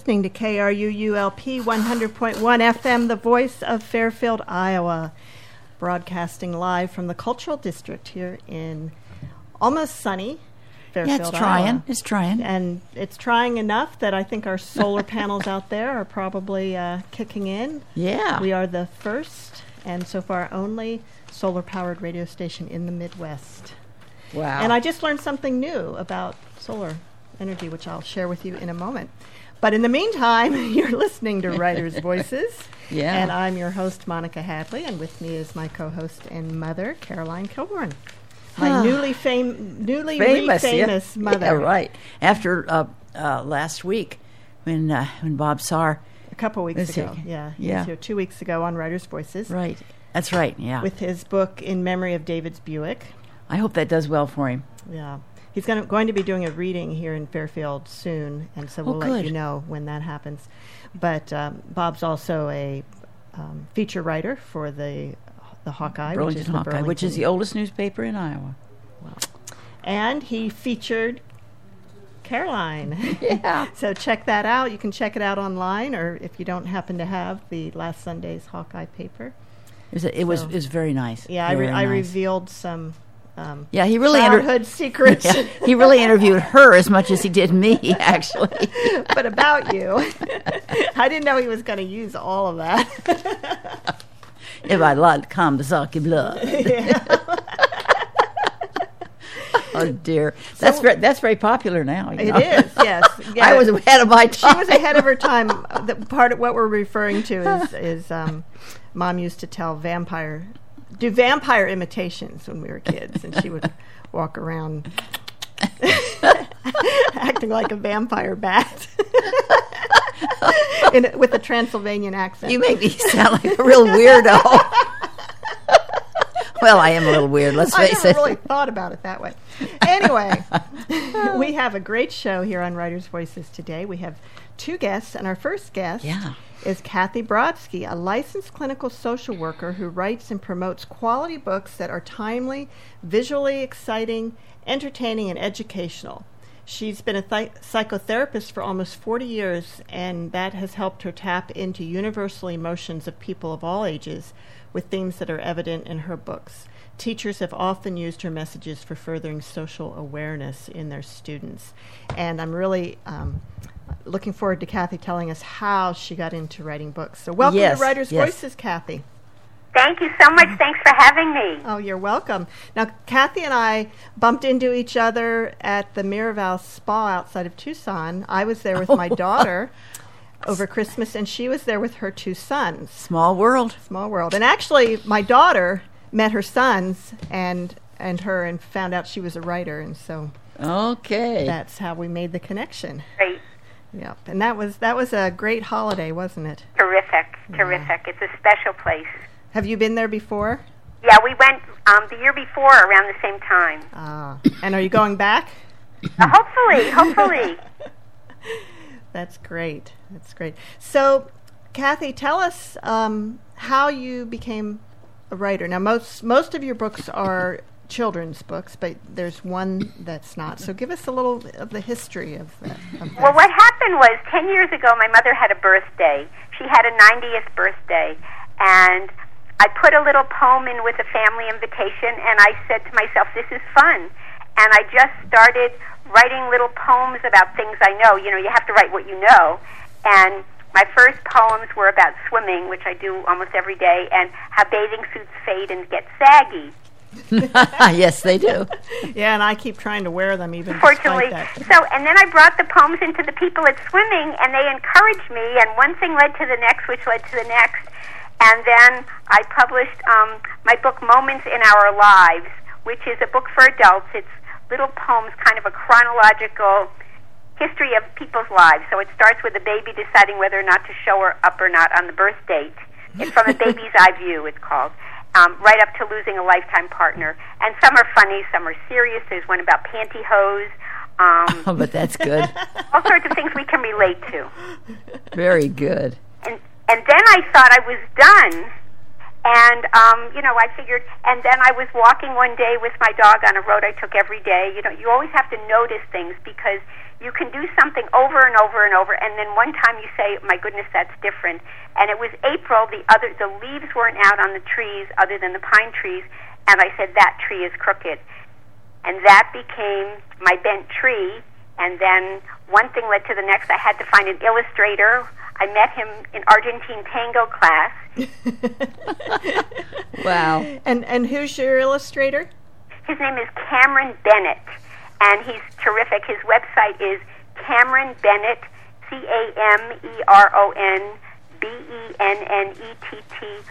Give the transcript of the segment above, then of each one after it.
listening to KRUULP 100.1 FM, the voice of Fairfield, Iowa, broadcasting live from the Cultural District here in almost sunny Fairfield, It's trying. Iowa. It's trying. And it's trying enough that I think our solar panels out there are probably kicking in. Yeah. We are the first and so far only solar-powered radio station in the Midwest. Wow. And I just learned something new about solar energy, which I'll share with you in a moment. But in the meantime, you're listening to Writers' Voices. Yeah. And I'm your host, Monica Hadley, and with me is my co-host and mother, Caroline Kilborn. My newly famous mother. Yeah, right. After last week, when Bob Saar... A couple weeks ago, he yeah. He Yeah. was here 2 weeks ago on Writers' Voices. Right. That's right, yeah. With his book, In Memory of David's Buick. I hope that does well for him. Yeah. He's going to be doing a reading here in Fairfield soon, and so we'll let good. you know when that happens. But Bob's also a feature writer for the Hawkeye, Burlington Hawkeye, which is the oldest newspaper in Iowa. Wow. And he featured Caroline. Yeah. So check that out. You can check it out online, or if you don't happen to have the last Sunday's Hawkeye paper. It was very nice. Yeah, Very I nice. revealed some Yeah, he really childhood secrets. Yeah, he really interviewed her as much as he did me, actually. But about you. I didn't know he was going to use all of that. If I'd like to come to suck your blood. Oh dear, that's very popular now. You know? It is, yes. Yeah. I was ahead of my time. She was ahead of her time. Part of what we're referring to is Mom used to do vampire imitations when we were kids, and she would walk around acting like a vampire bat with a Transylvanian accent. You make me sound like a real weirdo. Well, I am a little weird, let's face I it. never really thought about it that way. Anyway, we have a great show here on Writers' Voices today. We have two guests, and our first guest is Kathy Brodsky, a licensed clinical social worker who writes and promotes quality books that are timely, visually exciting, entertaining, and educational. She's been a psychotherapist for almost 40 years, and that has helped her tap into universal emotions of people of all ages with themes that are evident in her books. Teachers have often used her messages for furthering social awareness in their students. And I'm really looking forward to Kathy telling us how she got into writing books. So welcome to Writers' Voices, Kathy. Thank you so much. Thanks for having me. Oh, you're welcome. Now, Kathy and I bumped into each other at the Miraval Spa outside of Tucson. I was there with my daughter over Christmas, and she was there with her two sons. Small world. Small world. And actually, my daughter met her sons and her and found out she was a writer, and so that's how we made the connection. Great. Yep. And that was a great holiday, wasn't it? Terrific. It's a special place. Have you been there before? Yeah, we went the year before around the same time. And are you going back? Hopefully. That's great. So, Kathy, tell us how you became a writer. Now, most of your books are children's books, but there's one that's not. So give us a little of the history of that. Well, what happened was 10 years ago, my mother had a birthday. She had a 90th birthday, and I put a little poem in with a family invitation, and I said to myself, this is fun. And I just started writing little poems about things I know. You know, you have to write what you know. And my first poems were about swimming, which I do almost every day, and how bathing suits fade and get saggy. Yes, they do. Yeah, and I keep trying to wear them even Fortunately. despite that. So, and then I brought the poems into the people at swimming, and they encouraged me, and one thing led to the next, which led to the next. And then I published my book, Moments in Our Lives, which is a book for adults. It's little poems, kind of a chronological history of people's lives. So it starts with a baby deciding whether or not to show her up or not on the birth date. It's from a baby's eye view, it's called. Right up to losing a lifetime partner. And some are funny, some are serious. There's one about pantyhose. Oh, but that's good. All sorts of things we can relate to. Very good. And then I thought I was done. And, I figured, and then I was walking one day with my dog on a road I took every day. You know, you always have to notice things because you can do something over and over and over, and then one time you say, my goodness, that's different. And it was April, the leaves weren't out on the trees other than the pine trees, and I said, that tree is crooked. And that became my bent tree, and then one thing led to the next. I had to find an illustrator. I met him in Argentine tango class. Wow. And who's your illustrator? His name is Cameron Bennett, and he's terrific. His website is Cameron Bennett, CameronBennett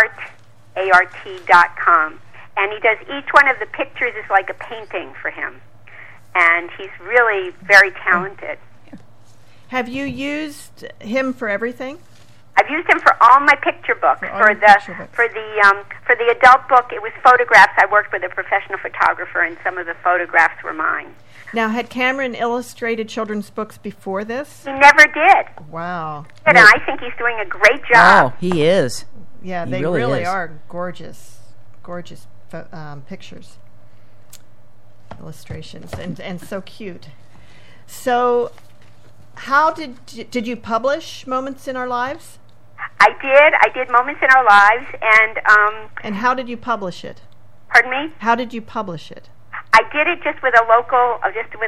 art.com. And he does, each one of the pictures is like a painting for him. And he's really very talented. Have you used him for everything? I've used him for all my picture books. For the adult book, it was photographs. I worked with a professional photographer, and some of the photographs were mine. Now, had Cameron illustrated children's books before this? He never did. Wow. And I think he's doing a great job. Oh, he is. Yeah, he they really are gorgeous pictures, illustrations, and so cute. So, how did you publish Moments in Our Lives? I did Moments in Our Lives, and how did you publish it? Pardon me? How did you publish it? I did it just with a local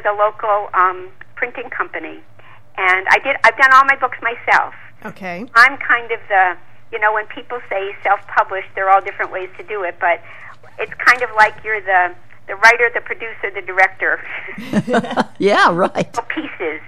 printing company, and I've done all my books myself. Okay. I'm kind of when people say self-published, there are all different ways to do it, but it's kind of like you're the writer, the producer, the director. Yeah, right. Pieces,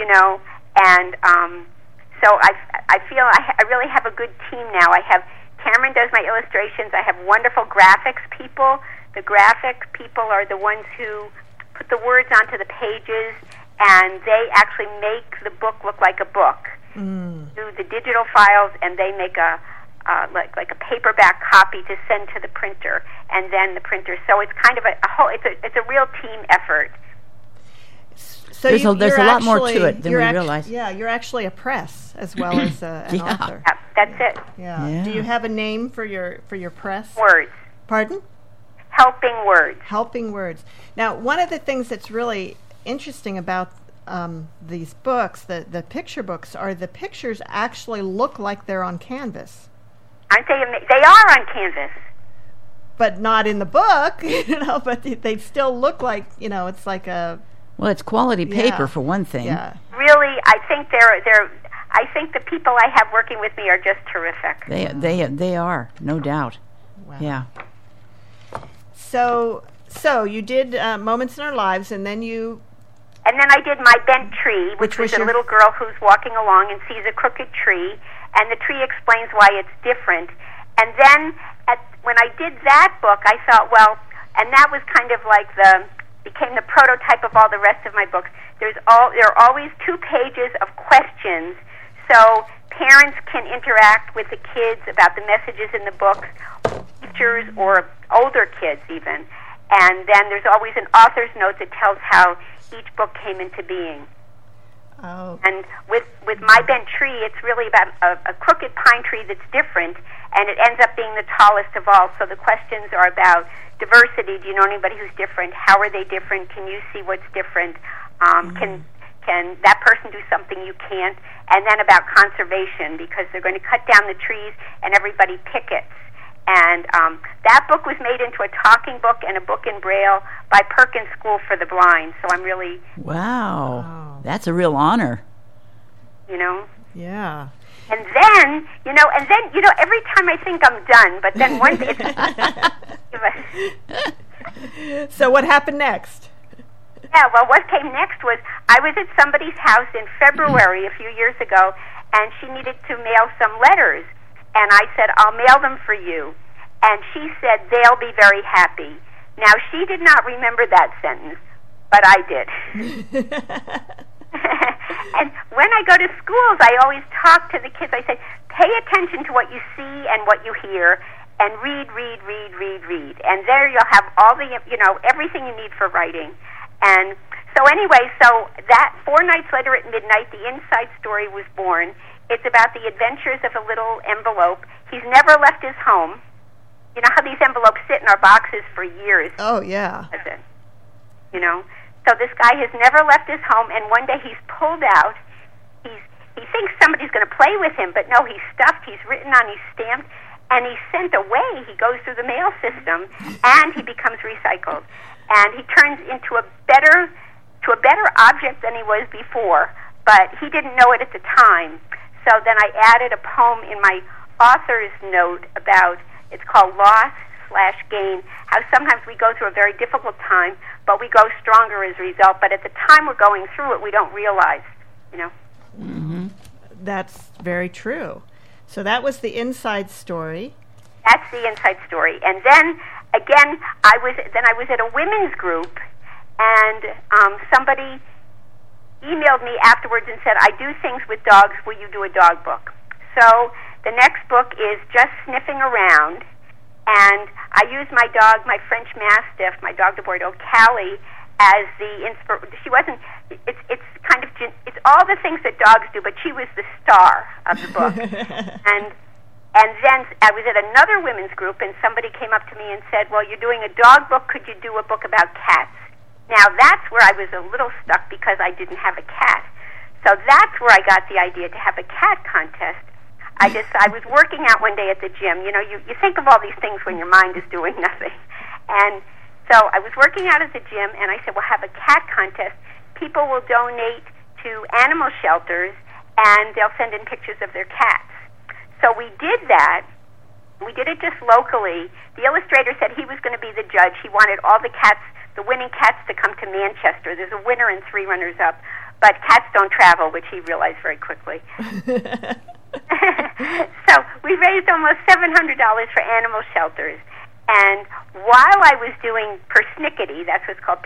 and so I feel I really have a good team now. I have Cameron does my illustrations. I have wonderful graphics people. The graphic people are the ones who put the words onto the pages, and they actually make the book look like a book. Do the digital files, and they make a like a paperback copy to send to the printer, and then the printer. So it's kind of a whole. It's a real team effort. So there's a lot more to it than we realize. Yeah, you're actually a press as well as an author. Yeah, that's it. Yeah. Do you have a name for your press? Words. Pardon? Helping Words. Helping Words. Now, one of the things that's really interesting about these books, the picture books, are the pictures actually look like they're on canvas. Aren't they? They are on canvas. But not in the book, but they still look like, it's like a... Well, it's quality paper for one thing. Yeah. Really, I think I think the people I have working with me are just terrific. They are, no doubt. Wow. Yeah. So you did Moments in Our Lives, and then I did My Bent Tree, which was a little girl who's walking along and sees a crooked tree, and the tree explains why it's different. And then when I did that book, I thought, well, and that was kind of like became the prototype of all the rest of my books. There are always 2 pages of questions, so parents can interact with the kids about the messages in the books, teachers or older kids even. And then there's always an author's note that tells how each book came into being. Oh. And with My Bent Tree, it's really about a crooked pine tree that's different, and it ends up being the tallest of all. So the questions are about diversity. Do you know anybody who's different? How are they different? Can you see what's different? Can that person do something you can't? And then about conservation, because they're going to cut down the trees and everybody pickets. And that book was made into a talking book and a book in Braille by Perkins School for the Blind. So I'm really... Wow. That's a real honor. Yeah. And then, every time I think I'm done, but then once it's... So what happened next? Yeah, well, what came next was I was at somebody's house in February a few years ago, and she needed to mail some letters. And I said, I'll mail them for you. And she said, they'll be very happy. Now, she did not remember that sentence, but I did. And when I go to schools, I always talk to the kids. I say, pay attention to what you see and what you hear, and read. And there you'll have all the, everything you need for writing. And so anyway, that 4 Nights Later at Midnight, the inside story was born. It's about the adventures of a little envelope. He's never left his home. You know how these envelopes sit in our boxes for years? Oh, yeah. So this guy has never left his home, and one day he's pulled out. He thinks somebody's going to play with him, but no, he's stuffed, he's written on, he's stamped, and he's sent away. He goes through the mail system, and he becomes recycled. And he turns into a better object than he was before, but he didn't know it at the time. So then I added a poem in my author's note about, it's called Loss/Gain, how sometimes we go through a very difficult time, but we go stronger as a result. But at the time we're going through it, we don't realize, Mm-hmm. That's very true. So that was the inside story. That's the inside story. And then, again, I was at a women's group, and somebody emailed me afterwards and said, I do things with dogs, will you do a dog book? So the next book is Just Sniffing Around, and I use my dog, my French Mastiff, my dog de Bordeaux, Callie, as the inspiration. She wasn't, it's kind of, it's all the things that dogs do, but she was the star of the book. And then I was at another women's group, and somebody came up to me and said, well, you're doing a dog book, could you do a book about cats? Now, that's where I was a little stuck because I didn't have a cat. So that's where I got the idea to have a cat contest. I was working out one day at the gym. You think of all these things when your mind is doing nothing. And so I was working out at the gym, and I said, we'll have a cat contest. People will donate to animal shelters, and they'll send in pictures of their cats. So we did that. We did it just locally. The illustrator said he was going to be the judge. He wanted all the cats, the winning cats, to come to Manchester. There's a winner and 3 runners-up. But cats don't travel, which he realized very quickly. So we raised almost $700 for animal shelters. And while I was doing Persnickety, that's what's called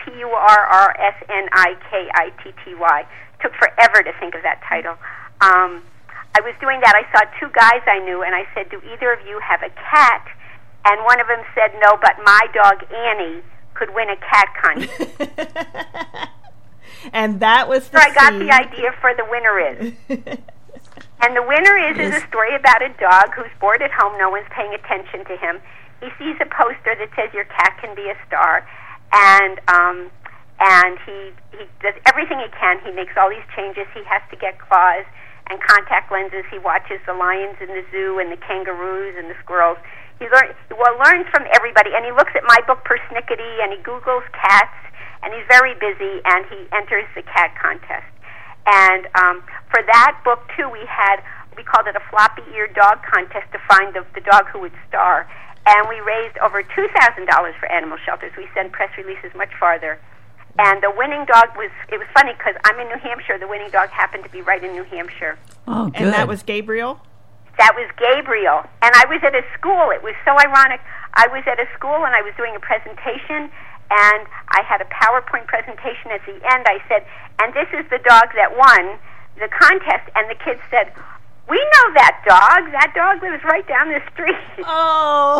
Purrsnikitty, took forever to think of that title. I was doing that. I saw 2 guys I knew, and I said, do either of you have a cat? And one of them said, no, but my dog Annie could win a cat contest. And that was the I got the idea for The Winner Is. And The Winner Is a story about a dog who's bored at home. No one's paying attention to him. He sees a poster that says your cat can be a star, and he does everything he can. He makes all these changes. He has to get claws and contact lenses. He watches the lions in the zoo and the kangaroos and the squirrels. He learns from everybody, and he looks at my book Persnickety, and he Googles cats, and he's very busy, and he enters the cat contest. And for that book too, we called it a floppy-eared dog contest to find the dog who would star. And we raised over $2,000 for animal shelters. We send press releases much farther. And the winning dog it was funny because I'm in New Hampshire. The winning dog happened to be right in New Hampshire. Oh, good. And that was Gabriel? That was Gabriel. And I was at a school. It was so ironic. I was at a school and I was doing a presentation, and I had a PowerPoint presentation at the end. I said, and this is the dog that won the contest. And the kids said, we know that dog. That dog lives right down the street. Oh.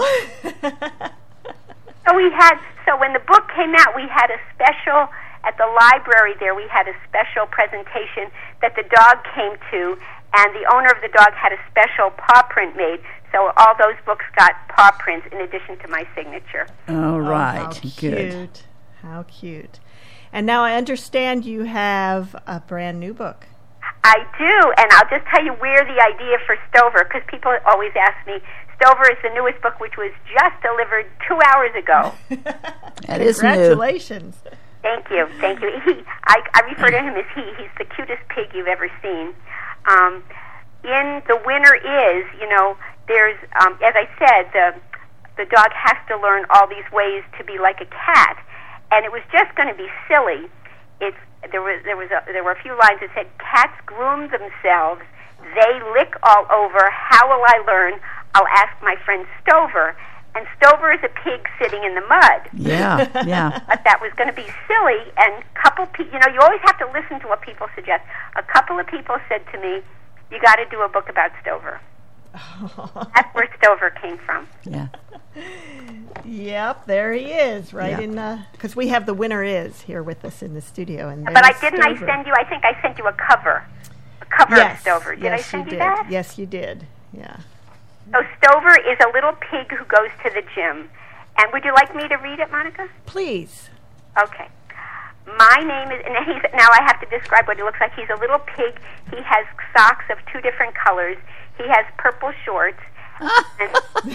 So when the book came out, we had a special, at the library there, we had a special presentation that the dog came to, and the owner of the dog had a special paw print made. So all those books got paw prints in addition to my signature. All right. How Good. Cute. How cute. And now I understand you have a brand new book. I do, and I'll just tell you where the idea for Stover, because people always ask me, Stover is the newest book, which was just delivered 2 hours ago. That is new. Congratulations. Thank you. I refer to him as he. He's the cutest pig you've ever seen. In The Winner Is, there's, as I said, the dog has to learn all these ways to be like a cat, and it was just going to be silly. There were a few lines that said, cats groom themselves, they lick all over, how will I learn? I'll ask my friend Stover. And Stover is a pig sitting in the mud. Yeah. But that was going to be silly, and you always have to listen to what people suggest. A couple of people said to me, you got to do a book about Stover. That's where Stover came from. Yeah. Yep, there he is, right in because we have The Winner Is here with us in the studio. And but I think I sent you a cover of Stover. Did I send you that? Yes, you did. Yeah. So Stover is a little pig who goes to the gym. And would you like me to read it, Monica? Please. Okay. My name is, and now I have to describe what he looks like. He's a little pig. He has socks of 2 different colors. He has purple shorts. And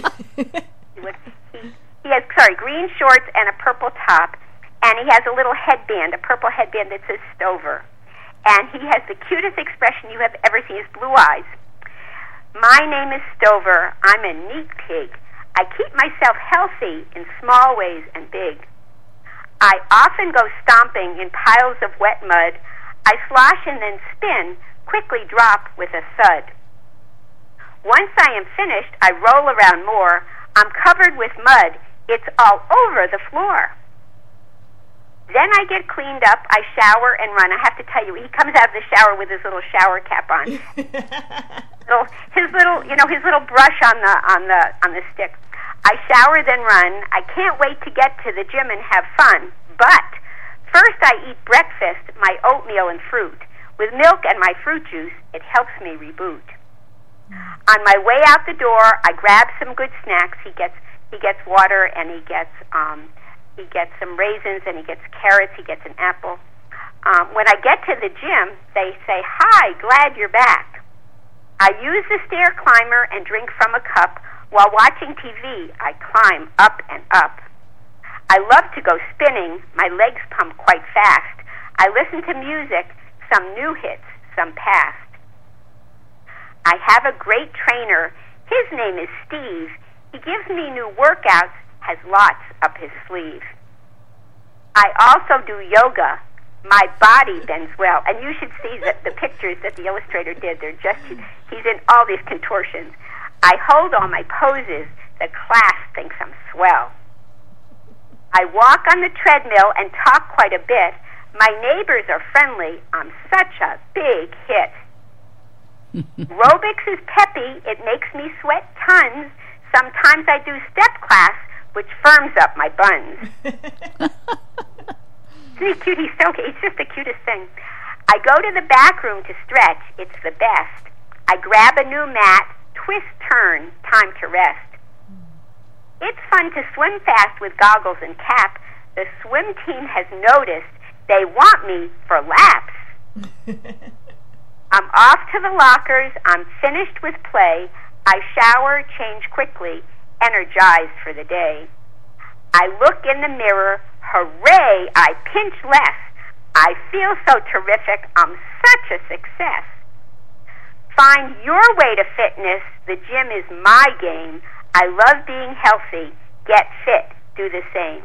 he has green shorts and a purple top. And he has a little headband, a purple headband that says Stover. And he has the cutest expression you have ever seen. His blue eyes. My name is Stover. I'm a neat pig. I keep myself healthy in small ways and big. I often go stomping in piles of wet mud. I slosh and then spin, quickly drop with a thud. Once I am finished, I roll around more. I'm covered with mud. It's all over the floor. Then I get cleaned up, I shower and run. I have to tell you, he comes out of the shower with his little shower cap on. his little brush on the stick. I shower then run. I can't wait to get to the gym and have fun. But first I eat breakfast, my oatmeal and fruit. With milk and my fruit juice, it helps me reboot. On my way out the door, I grab some good snacks. He gets water and he gets some raisins and he gets carrots. He gets an apple. When I get to the gym, they say, "Hi, glad you're back." I use the stair climber and drink from a cup. While watching TV, I climb up and up. I love to go spinning. My legs pump quite fast. I listen to music, some new hits, some past. I have a great trainer. His name is Steve. He gives me new workouts, has lots up his sleeve. I also do yoga. My body bends well. And you should see the pictures that the illustrator did. He's in all these contortions. I hold all my poses. The class thinks I'm swell. I walk on the treadmill and talk quite a bit. My neighbors are friendly. I'm such a big hit. Aerobics is peppy. It makes me sweat tons. Sometimes I do step class, which firms up my buns. Isn't he cute? He's just the cutest thing. I go to the back room to stretch. It's the best. I grab a new mat. Twist, turn, time to rest. It's fun to swim fast with goggles and cap. The swim team has noticed they want me for laps. I'm off to the lockers. I'm finished with play. I shower, change quickly, energized for the day. I look in the mirror. Hooray, I pinch less. I feel so terrific. I'm such a success. Find your way to fitness. The gym is my game. I love being healthy. Get fit. Do the same.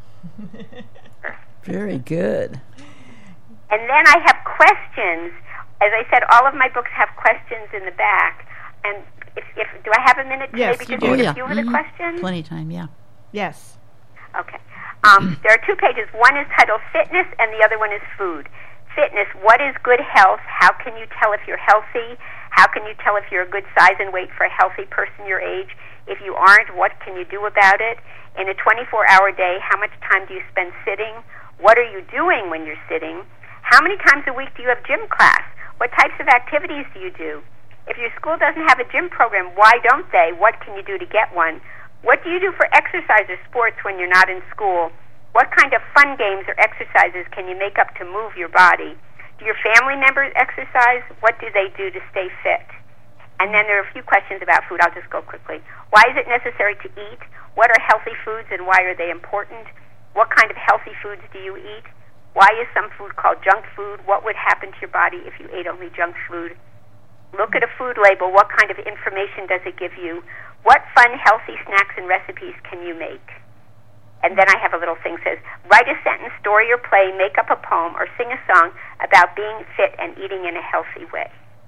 Very good. And then I have questions. As I said, all of my books have questions in the back. And if do I have a minute to yes, maybe just read a few of the questions? Plenty of time, yeah. Yes. Okay. There are 2 pages. One is titled Fitness and the other one is Food. Fitness, what is good health? How can you tell if you're healthy? How can you tell if you're a good size and weight for a healthy person your age? If you aren't, what can you do about it? In a 24-hour day, how much time do you spend sitting? What are you doing when you're sitting? How many times a week do you have gym class? What types of activities do you do? If your school doesn't have a gym program, why don't they? What can you do to get one? What do you do for exercise or sports when you're not in school? What kind of fun games or exercises can you make up to move your body? Do your family members exercise? What do they do to stay fit? And then there are a few questions about food. I'll just go quickly. Why is it necessary to eat? What are healthy foods and why are they important? What kind of healthy foods do you eat? Why is some food called junk food? What would happen to your body if you ate only junk food? Look at a food label. What kind of information does it give you? What fun, healthy snacks and recipes can you make? And then I have a little thing that says, write a sentence, story or play, make up a poem, or sing a song about being fit and eating in a healthy way.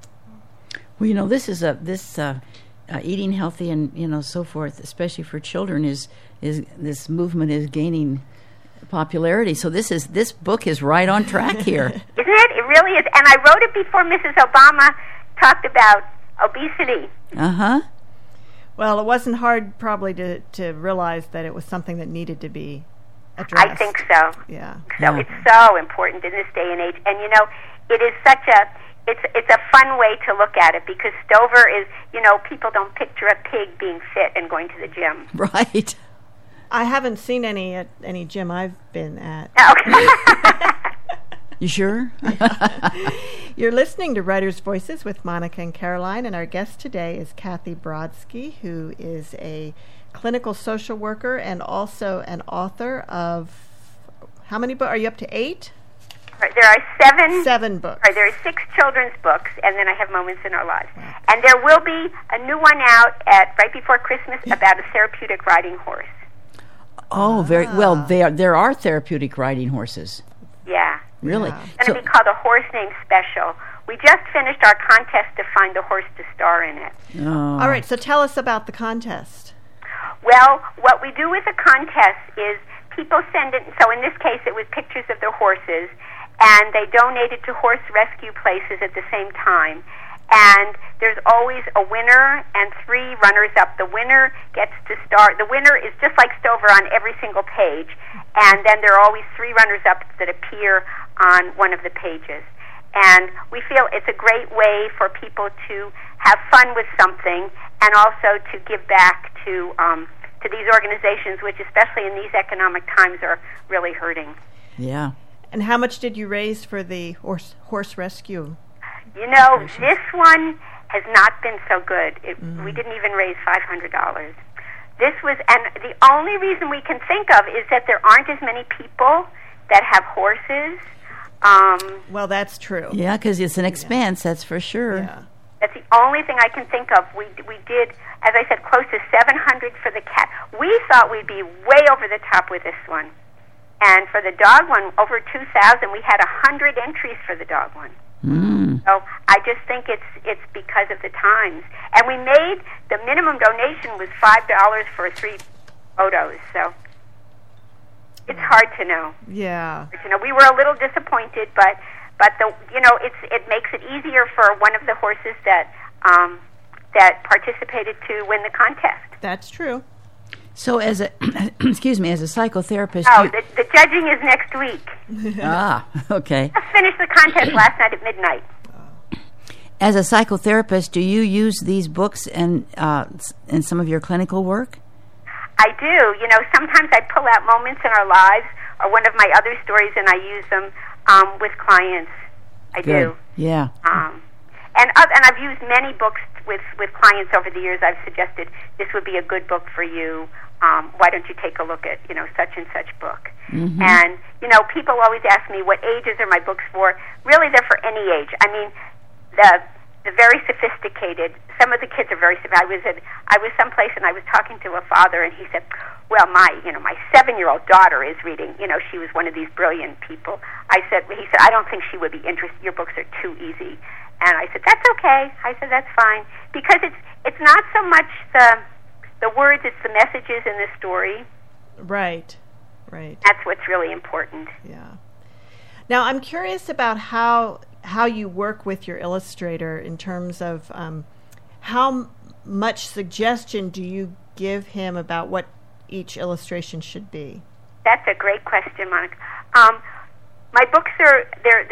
Well, this is eating healthy and so forth, especially for children, is this movement is gaining popularity. So this book is right on track here. Isn't it? It really is. And I wrote it before Mrs. Obama talked about obesity. Uh-huh. Well, it wasn't hard probably to realize that it was something that needed to be addressed. I think so. Yeah. So it's so important in this day and age. And, it is such it's a fun way to look at it because Stover is, people don't picture a pig being fit and going to the gym. Right. I haven't seen any at any gym I've been at. Okay. You sure? You're listening to Writers' Voices with Monica and Caroline, and our guest today is Kathy Brodsky, who is a clinical social worker and also an author of, how many books? Are you up to 8? There are 7. 7 books. There are 6 children's books, and then I have Moments in Our Lives. Wow. And there will be a new one out right before Christmas about a therapeutic riding horse. Oh, very well. There are therapeutic riding horses. Yeah. Really? Yeah. It's going to be called A Horse Named Special. We just finished our contest to find a horse to star in it. Oh. All right, so tell us about the contest. Well, what we do with the contest is people send it, so in this case it was pictures of their horses, and they donate it to horse rescue places at the same time. And there's always a winner and 3 runners-up. The winner gets to start. The winner is just like Stover on every single page, and then there are always 3 runners-up that appear on one of the pages. And we feel it's a great way for people to have fun with something and also to give back to these organizations, which especially in these economic times are really hurting. Yeah. And how much did you raise for the horse rescue? You know, this one has not been so good. We didn't even raise $500. This was, and the only reason we can think of is that there aren't as many people that have horses. Well, that's true. Yeah, because it's an expense, that's for sure. Yeah. That's the only thing I can think of. We did, as I said, close to $700 for the cat. We thought we'd be way over the top with this one. And for the dog one, over 2,000. We had 100 entries for the dog one. So I just think it's because of the times. And we made, the minimum donation was $5 for 3 photos. So it's hard to know. Yeah. You know, we were a little disappointed, but it makes it easier for one of the horses that participated to win the contest. That's true. So as a as a psychotherapist... The judging is next week. Okay. I finished the contest last night at midnight. As a psychotherapist, do you use these books in some of your clinical work? I do. You know, sometimes I pull out Moments in Our Lives or one of my other stories and I use them with clients. I do. Yeah. And I've used many books with clients over the years. I've suggested this would be a good book for you. Why don't you take a look at, such and such book? Mm-hmm. And, people always ask me what ages are my books for. Really, they're for any age. I mean, the very sophisticated, some of the kids are very sophisticated. I was someplace and I was talking to a father and he said, well, my 7-year-old daughter is reading, she was one of these brilliant people. He said, I don't think she would be interested. Your books are too easy. And I said, that's okay. I said, that's fine. Because it's not so much the words, it's the messages in the story. Right. That's what's really important. Yeah. Now, I'm curious about how you work with your illustrator in terms of how much suggestion do you give him about what each illustration should be? That's a great question, Monica. My books are they're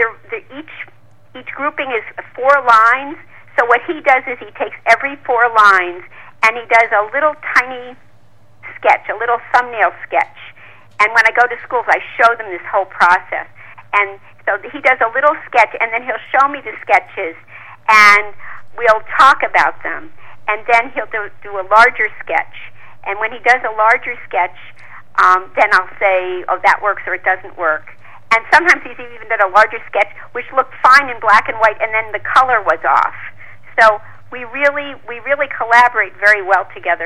each grouping is 4 lines. So what he does is he takes every 4 lines and he does a little tiny sketch, a little thumbnail sketch. And when I go to schools, I show them this whole process. And so he does a little sketch, and then he'll show me the sketches, and we'll talk about them. And then he'll do a larger sketch. And when he does a larger sketch, then I'll say, oh, that works or it doesn't work. And sometimes he's even done a larger sketch, which looked fine in black and white, and then the color was off. So we really collaborate very well together.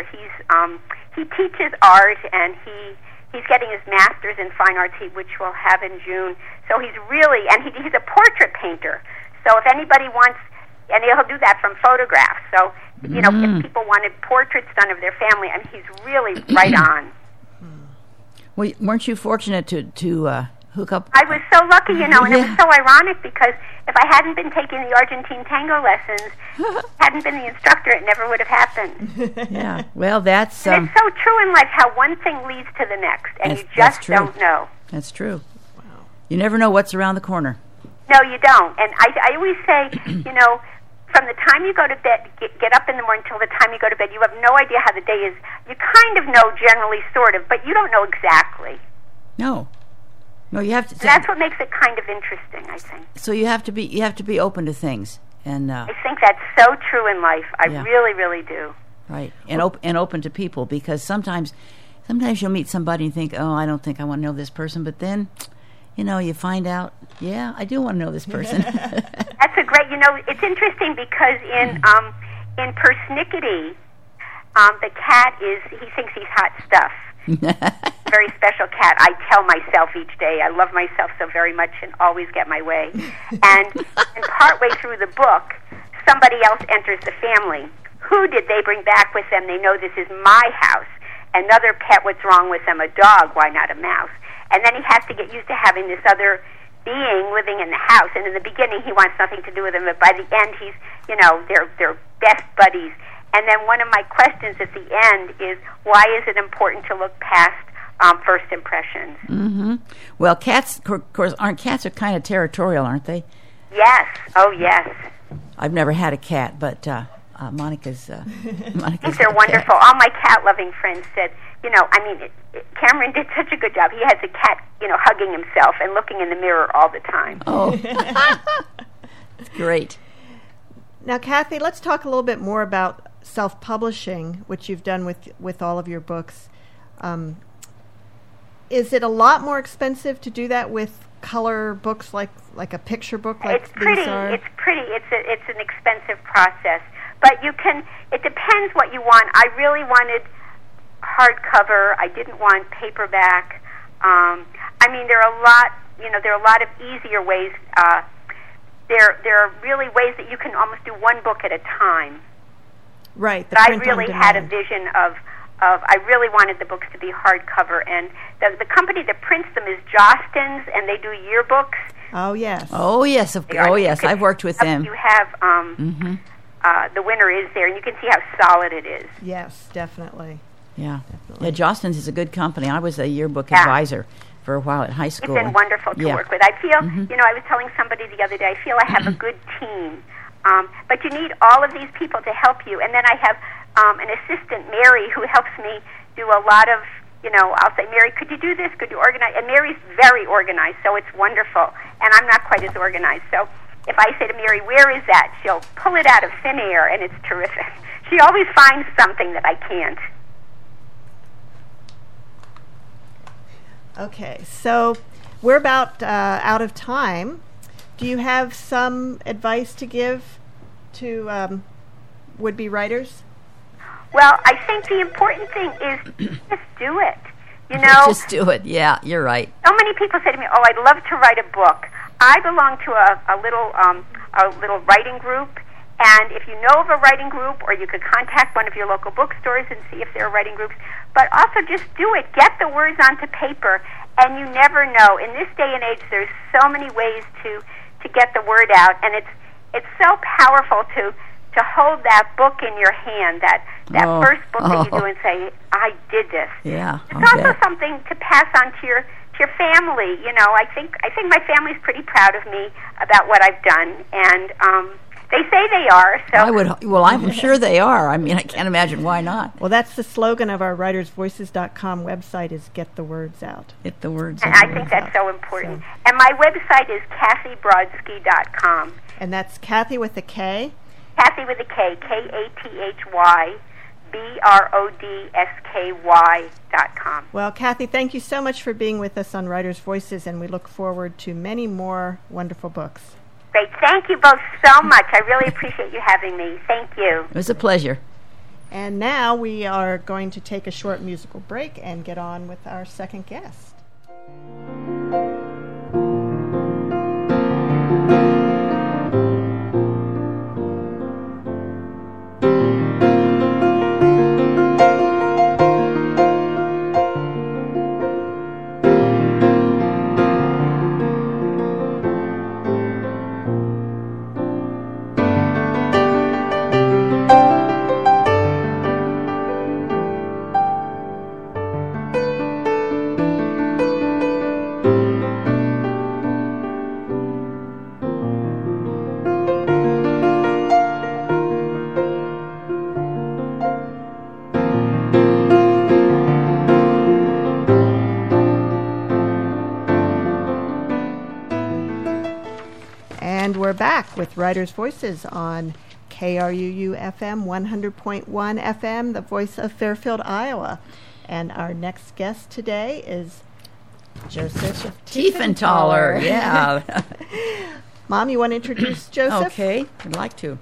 He teaches art, and he's getting his master's in fine arts, which we'll have in June. So he's a portrait painter. So if anybody wants, and he'll do that from photographs. So, if people wanted portraits done of their family, I mean, he's really right on. Well, weren't you fortunate to hook up? I was so lucky, and it was so ironic because if I hadn't been taking the Argentine tango lessons, hadn't been the instructor, it never would have happened. Yeah, well, that's... And it's so true in life how one thing leads to the next, and you just don't know. That's true. Wow. You never know what's around the corner. No, you don't. And I always say, from the time you go to bed, get up in the morning till the time you go to bed, you have no idea how the day is. You kind of know generally, sort of, but you don't know exactly. No. No, you have to. That's what makes it kind of interesting, I think. So you have to be open to things, and I think that's so true in life. I really, really do. Right, and open to people, because sometimes you'll meet somebody and think, oh, I don't think I want to know this person, but then, you find out, yeah, I do want to know this person. That's a great. It's interesting because in Persnickety, the cat he thinks he's hot stuff. Very special cat. I tell myself each day I love myself so very much and always get my way. And partway through the book, somebody else enters the family. Who did they bring back with them? They know this is my house. Another pet, what's wrong with them? A dog, why not a mouse? And then he has to get used to having this other being living in the house. And in the beginning, he wants nothing to do with him, but by the end, he's, they're best buddies. And then one of my questions at the end is, why is it important to look past first impressions? Mm-hmm. Well, cats, of course, cats are kind of territorial, aren't they? Yes. Oh, yes. I've never had a cat, but Monica's I think they're wonderful. All my cat-loving friends said, Cameron did such a good job. He has a cat, hugging himself and looking in the mirror all the time. Oh, that's great. Now, Kathy, let's talk a little bit more about self-publishing, which you've done with all of your books. Is it a lot more expensive to do that with color books, like a picture book? Like it's pretty. It's pretty. It's an expensive process, but you can. It depends what you want. I really wanted hardcover. I didn't want paperback. There are a lot. There are a lot of easier ways. There are really ways that you can almost do one book at a time. Right. But I really had a vision of I really wanted the books to be hardcover, and the company that prints them is Jostens, and they do yearbooks. Oh yes. Oh yes. Yes. I've worked with them. You have the winner is there, and you can see how solid it is. Yes, definitely. Yeah. Definitely. Yeah. Jostens is a good company. I was a yearbook advisor for a while at high school. It's been wonderful to work with. I feel, I was telling somebody the other day, I feel I have a good team. But you need all of these people to help you. And then I have an assistant, Mary, who helps me do a lot of, I'll say, Mary, could you do this? Could you organize? And Mary's very organized, so it's wonderful. And I'm not quite as organized. So if I say to Mary, where is that? She'll pull it out of thin air, and it's terrific. She always finds something that I can't. Okay, so we're about out of time. Do you have some advice to give to would-be writers? Well, I think the important thing is just do it. Just do it. Yeah, you're right. So many people say to me, "Oh, I'd love to write a book." I belong to a little writing group, and if you know of a writing group, or you could contact one of your local bookstores and see if there are writing groups. But also, just do it. Get the words onto paper, and you never know. In this day and age, there's so many ways to get the word out, and it's so powerful to hold that book in your hand, that first book that you do, and say, I did this. Yeah. It's also something to pass on to your family. I think my family's pretty proud of me about what I've done, and they say they are. So I'm sure they are. I mean, I can't imagine why not. Well, that's the slogan of our WritersVoices.com website, is get the words out. Get the words out. And I think that's so important. So. And my website is KathyBrodsky.com. And that's Kathy with a K? Kathy with a K, KathyBrodsky.com. Well, Kathy, thank you so much for being with us on Writers' Voices, and we look forward to many more wonderful books. Great. Thank you both so much. I really appreciate you having me. Thank you. It was a pleasure. And now we are going to take a short musical break and get on with our second guest. with Writers' Voices on KRUU FM 100.1 FM, the voice of Fairfield, Iowa. And our next guest today is Joseph Tiefenthaler. Yeah. Mom, you want to introduce Joseph? Okay, I'd like to.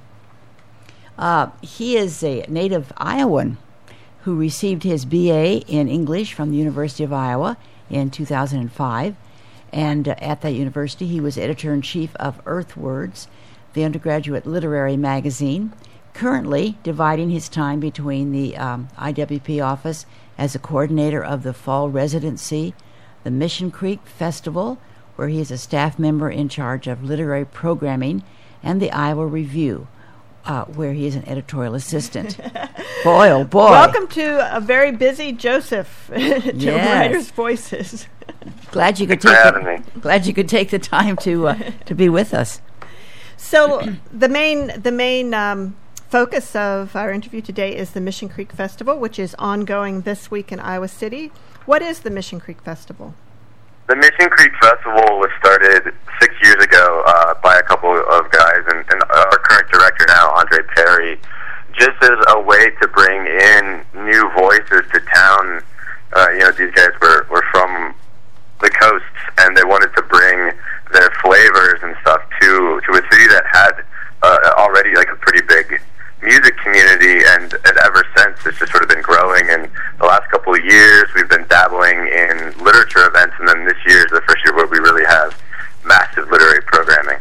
He is a native Iowan who received his BA in English from the University of Iowa in 2005. And at that university, he was editor-in-chief of Earthwords, the undergraduate literary magazine, currently dividing his time between the IWP office as a coordinator of the fall residency, the Mission Creek Festival, where he is a staff member in charge of literary programming, and the Iowa Review, where he is an editorial assistant. Boy, oh boy. Welcome to a very busy Joseph to Writers' Voices. Glad you could take the time to be with us. So the main focus of our interview today is the Mission Creek Festival, which is ongoing this week in Iowa City. What is the Mission Creek Festival? The Mission Creek Festival was started 6 years ago by a couple of guys, and our current director now, Andre Perry, just as a way to bring in new voices to town. These guys were from the coasts, and they wanted to bring their flavors and stuff to a city that had already like a pretty big music community, and ever since it's just sort of been growing. And the last couple of years we've been dabbling in literature events, and then this year is the first year where we really have massive literary programming.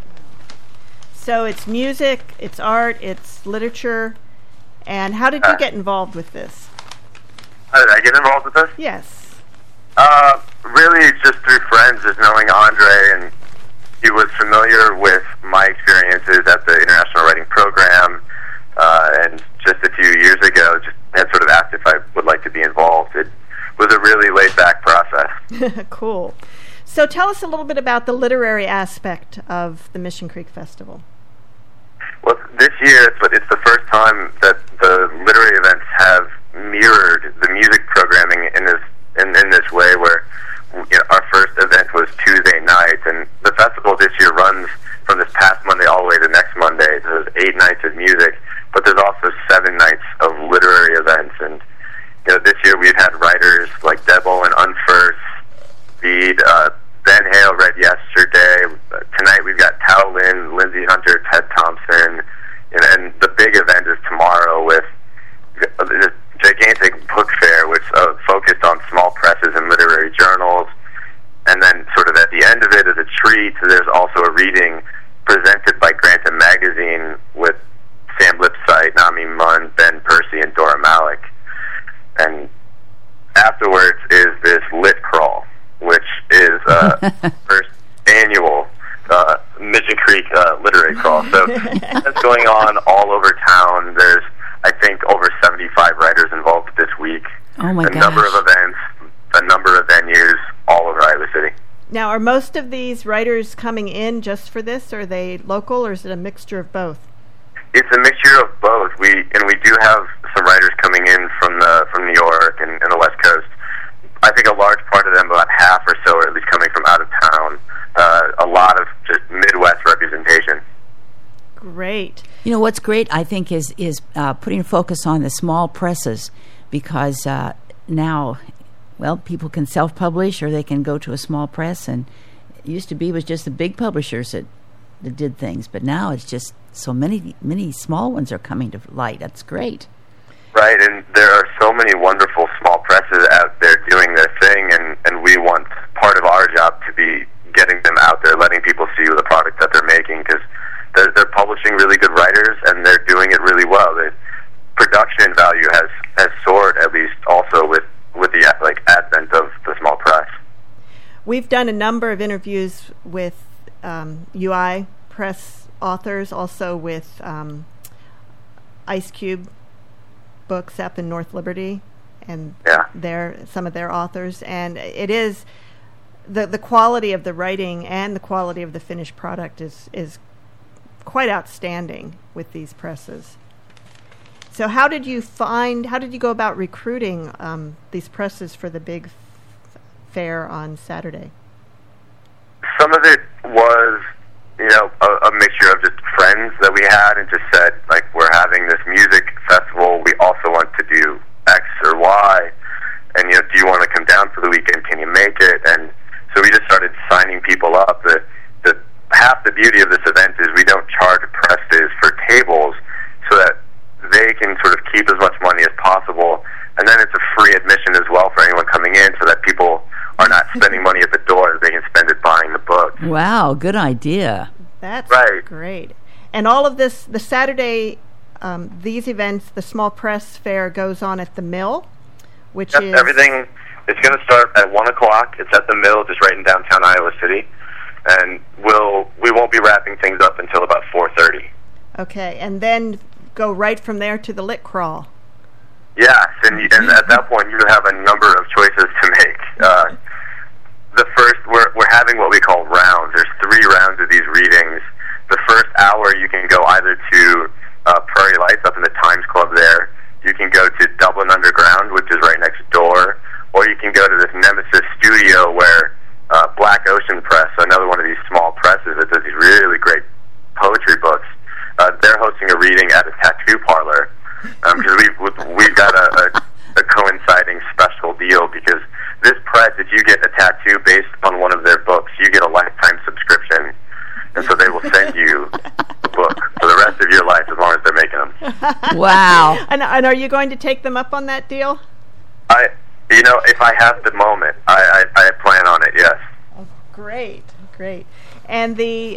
So it's music, it's art, it's literature. And how did you get involved with this? How did I get involved with this? Yes. Really just through friends, just knowing Andre, and he was familiar with my experiences at the International Writing Program, and just a few years ago, just had sort of asked if I would like to be involved. It was a really laid-back process. Cool. So tell us a little bit about the literary aspect of the Mission Creek Festival. Well, this year, it's the first time that the literary events have mirrored the music programming in this way, where our first event was Tuesday night, and the festival this year runs from this past Monday all the way to next Monday. So there's 8 nights of music, but there's also 7 nights of literary events. And this year we've had writers like Deb Olin Unfirst, Ben Hale read yesterday. Tonight we've got Tao Lin, Lindsay Hunter, Ted Thompson, and the big event is tomorrow with this gigantic book fair, which focused on small presses and literary journals. And then sort of at the end of it, as a treat, there's also a reading presented by Grantham Magazine with Sam Lipsyte, Nami Munn, Ben Percy, and Dora Malik. And afterwards is this lit crawl, which is first annual Mission Creek literary crawl. So that's going on all over town. There's, I think, over 75 writers involved this week. Oh my gosh. A number of events, a number of venues all over Iowa City. Now, are most of these writers coming in just for this? Or are they local, or is it a mixture of both? It's a mixture of both. We do have some writers coming in from New York and the West Coast. I think a large part of them, about half or so, are at least coming from out of town. A lot of just Midwest representation. Great. What's great, I think, is putting focus on the small presses, because now, people can self-publish or they can go to a small press, and it used to be it was just the big publishers that did things, but now it's just so many small ones are coming to light. That's great. Right, and there are so many wonderful small presses out there doing their thing, and we want part of our job to be getting them out there, letting people see the product that they're making, because they're publishing really good writers, and they're doing it really well. The production value has soared, at least also with the advent of the small press. We've done a number of interviews with UI Press authors, also with Ice Cube Books up in North Liberty, and some of their authors, and it is the quality of the writing and the quality of the finished product is quite outstanding with these presses. So how did you go about recruiting these presses for the big fair on Saturday? Some of it was a mixture of just friends that we had, and just said, like, we're having this music festival. We also want to do X or Y, and do you want to come down for the weekend? Can you make it? And so we just started signing people up. The half the beauty of this event is we don't charge presses for tables, so that they can sort of keep as much money as possible, and then it's a free admission as well for anyone coming in, so that people are not spending money at the door; they can spend it buying the book. Wow, good idea. That's right. Great. And all of this, the Saturday, these events, the Small Press Fair goes on at the Mill, which is... Everything is going to start at 1 o'clock. It's at the Mill, just right in downtown Iowa City. And we won't be wrapping things up until about 4:30. Okay, and then go right from there to the Lit Crawl. Yes, and at that point you have a number of choices to make. The first, we're having what we call rounds. There's 3 rounds of these readings. The first hour you can go either to Prairie Lights up in the Times Club there. You can go to Dublin Underground, which is right next door, or you can go to this Nemesis studio where Black Ocean Press, another one of these small presses that does these really great poetry books, they're hosting a reading at a tattoo parlor, because we've got a coinciding special deal, because this press, if you get a tattoo based on one of their books, you get a lifetime subscription, and so they will send you the book for the rest of your life as long as they're making them. Wow. And are you going to take them up on that deal? If I have the moment, I plan on it, yes. Oh, great. And the,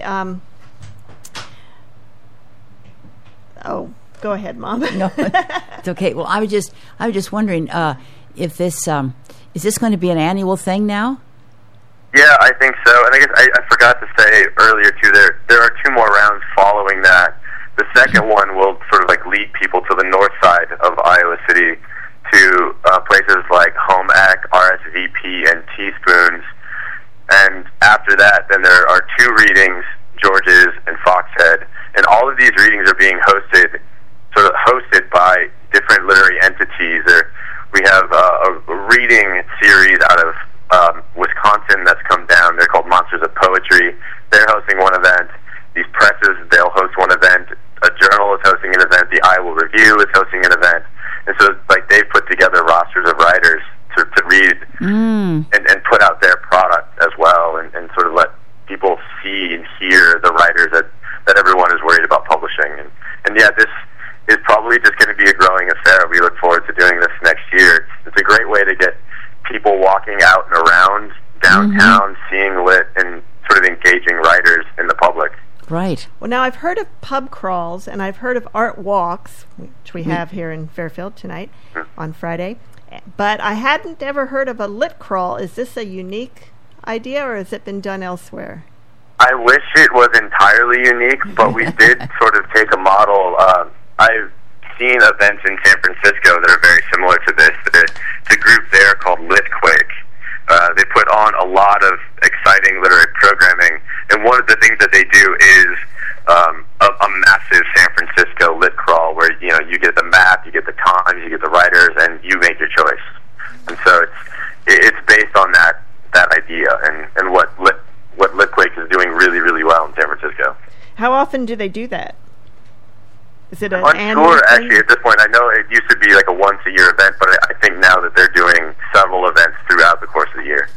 go ahead, Mom. No, it's okay. Well, I was just wondering if this, is this going to be an annual thing now? Yeah, I think so. And I guess I forgot to say earlier, too, there are 2 more rounds following that. The second one will sort of like lead people to the north side of Iowa City to places like Home Ec, RSVP, and Teaspoons. And after that, then there are 2 readings, George's and Foxhead. And all of these readings are being hosted by different literary entities. We have a reading series out of Wisconsin that's come down. They're called Monsters of Poetry. They're hosting one event. These presses, they'll host one event. A journal is hosting an event. The Iowa Review is hosting an event. And so, like, they've put together rosters of writers to read and put out their product as well, and sort of let people see and hear the writers that everyone is worried about publishing. And yeah, this is probably just going to be a growing affair. We look forward to doing this next year. It's a great way to get people walking out and around downtown, seeing lit, and sort of engaging writers in the public. Right. Well, now I've heard of pub crawls, and I've heard of art walks, which we have here in Fairfield tonight on Friday, but I hadn't ever heard of a lit crawl. Is this a unique idea, or has it been done elsewhere? I wish it was entirely unique, but we did sort of take a model. I've seen events in San Francisco that are very similar to this. It's a group there called Litquake. They put on a lot of exciting literary programming, and one of the things that they do is a massive San Francisco lit crawl where you get the map, you get the times, you get the writers, and you make your choice. And so it's based on that idea and what Litquake is doing really, really well in San Francisco. How often do they do that? Is it an annual thing? Actually, at this point, I know it used to be like a once-a-year event, but I think now that they're doing several events throughout the course of the year.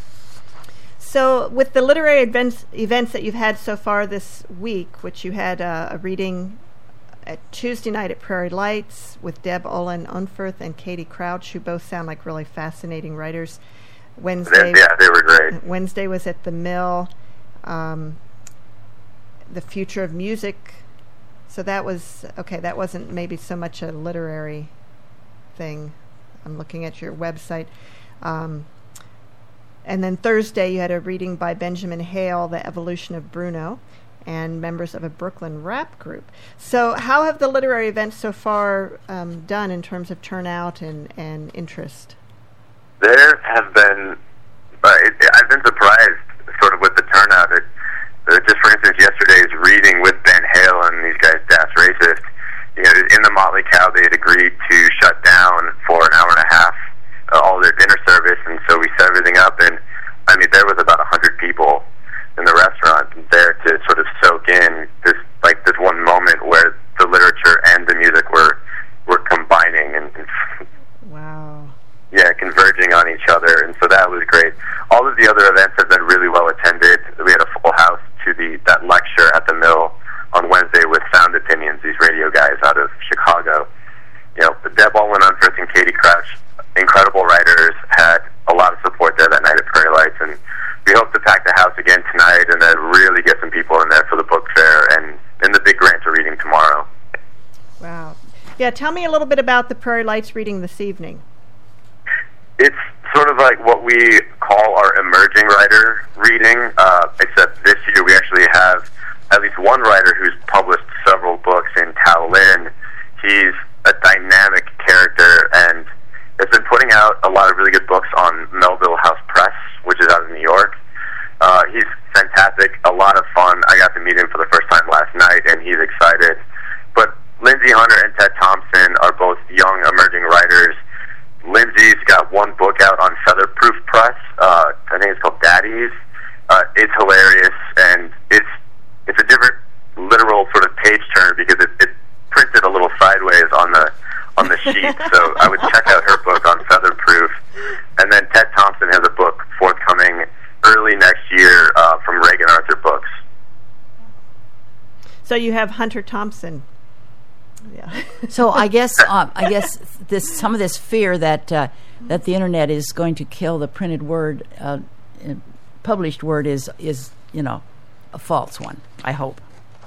So with the literary events that you've had so far this week, which you had a reading at Tuesday night at Prairie Lights with Deb Olin Unferth and Katie Crouch, who both sound like really fascinating writers. Wednesday, they were great. Wednesday was at the Mill. The Future of Music. So that was, okay, that wasn't maybe so much a literary thing. I'm looking at your website. And then Thursday you had a reading by Benjamin Hale, The Evolution of Bruno, and members of a Brooklyn rap group. So how have the literary events so far done in terms of turnout and interest? There have been, I've been surprised sort of with the turnout. Just for instance, yesterday's reading with Ben Hale and these guys, Das Racist, in the Motley Cow, they had agreed to shut down for an hour and a half all their dinner service, and so we set everything up, and I mean, there was about 100 people in the restaurant there to sort of soak in on each other, and so that was great. All of the other events have been really well attended. We had a full house to that lecture at the Mill on Wednesday with Sound Opinions, these radio guys out of Chicago. Deb Olin Unferth and Katie Crouch, incredible writers, had a lot of support there that night at Prairie Lights, and we hope to pack the house again tonight and then really get some people in there for the book fair and the big Granta reading tomorrow. Wow. Yeah, tell me a little bit about the Prairie Lights reading this evening. It's sort of like what we call our emerging writer reading, except this year we actually have at least one writer who's published several books in Tao Lin. He's a dynamic character and has been putting out a lot of really good books on Melville House Press, which is out of New York. He's fantastic, a lot of fun. I got to meet him for the first time last night, and he's excited. But Lindsay Hunter and Ted Thompson are both young, emerging writers. Lindsay's got one book out on Featherproof Press. I think it's called Daddies. It's hilarious, and it's a different literal sort of page turn because it printed a little sideways on the sheet. So I would check out her book on Featherproof. And then Ted Thompson has a book forthcoming early next year from Reagan Arthur Books. So you have Hunter Thompson. Yeah. So I guess some of this fear that the internet is going to kill the printed word, published word is a false one. I hope.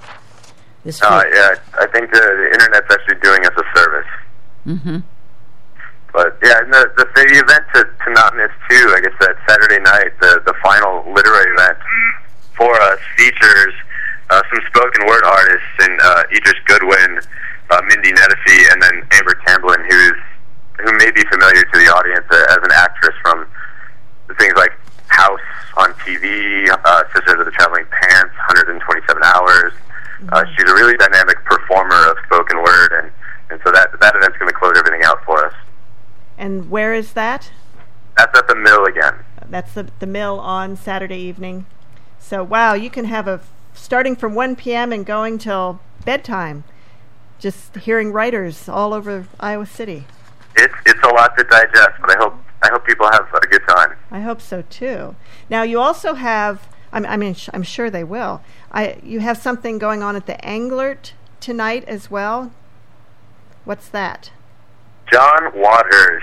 Yeah, I think the internet's actually doing us a service. Mm-hmm. But yeah, and the event to not miss too. I guess that Saturday night, the final literary event for us features some spoken word artists in Idris Goodwin, Mindy Nettifee, and then Amber Tamblyn, who may be familiar to the audience as an actress from things like House on TV, Sisters of the Traveling Pants, 127 Hours. She's a really dynamic performer of spoken word, and so that event's going to close everything out for us. And where is that? That's at the Mill again. That's the Mill on Saturday evening. So, wow, you can have starting from 1 p.m. and going till bedtime, just hearing writers all over Iowa City. It's a lot to digest, but I hope people have a good time. I hope so too. Now you also have, I'm sure they will. You have something going on at the Englert tonight as well. What's that? John Waters,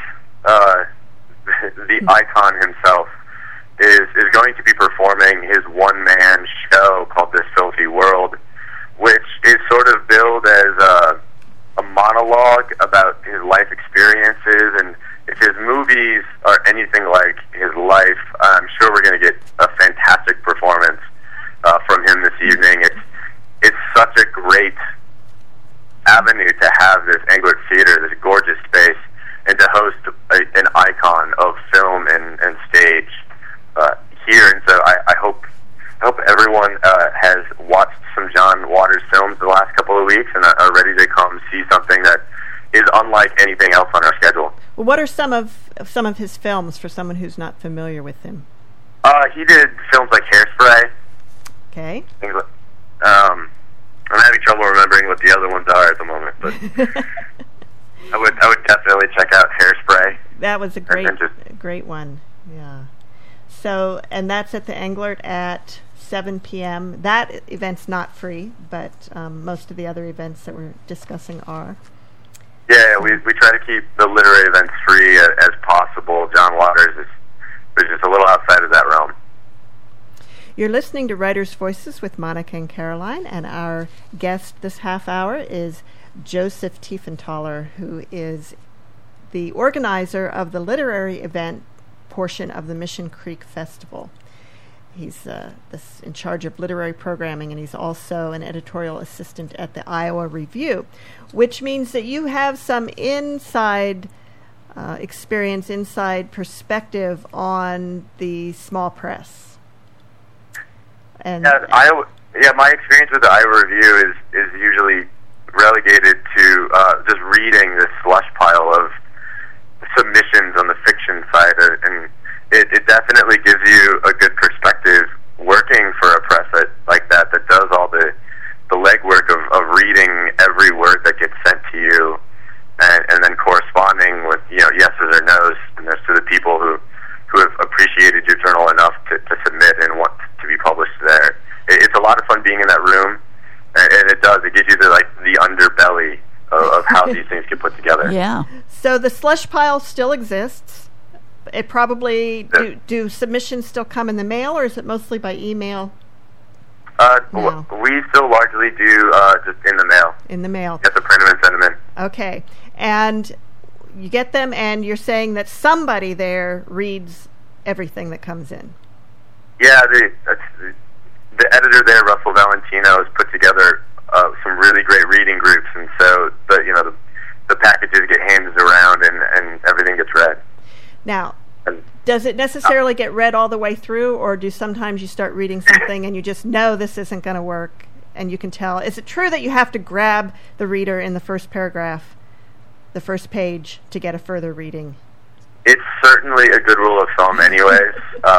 the icon himself, is going to be performing his one-man show called This Filthy World, which is sort of billed as a monologue about his life experiences, and if his movies are anything like his life, I'm sure we're going to get a fantastic performance from him this evening. It's such a great avenue to have this Englert Theater, this gorgeous space, and to host an icon of film and stage here. And so I hope everyone has watched some John Waters films the last couple of weeks and are ready to come see something that is unlike anything else on our schedule. Well, what are some of his films for someone who's not familiar with him? He did films like Hairspray. Okay. I'm having trouble remembering what the other ones are at the moment, but I would definitely check out Hairspray. That was a great one. Yeah. So, and that's at the Englert at 7 p.m. That event's not free, but most of the other events that we're discussing are. Yeah, we try to keep the literary events free as possible. John Waters is just a little outside of that realm. You're listening to Writers' Voices with Monica and Caroline, and our guest this half hour is Joseph Tiefenthaler, who is the organizer of the literary event portion of the Mission Creek Festival. He's in charge of literary programming, and he's also an editorial assistant at the Iowa Review, which means that you have some inside experience, inside perspective on the small press. And my experience with the Iowa Review is usually relegated to just reading this slush pile of submissions on the fiction side, and it definitely gives you a good perspective working for a press like that does all the legwork of reading every word that gets sent to you, and then corresponding with yeses or nos, and there's to the people who being in that room, and it does. It gives you the underbelly of how these things get put together. Yeah. So the slush pile still exists. It probably do submissions still come in the mail, or is it mostly by email? No. We still largely do just in the mail. In the mail. You have to print them and send them in. Okay, and you get them, and you're saying that somebody there reads everything that comes in. Yeah, the editor there, Russell Valentino, has put together some really great reading groups, and so the packages get handed around and everything gets read. Now, does it necessarily get read all the way through, or do sometimes you start reading something and you just know this isn't going to work, and you can tell? Is it true that you have to grab the reader in the first paragraph, the first page, to get a further reading? It's certainly a good rule of thumb, anyways.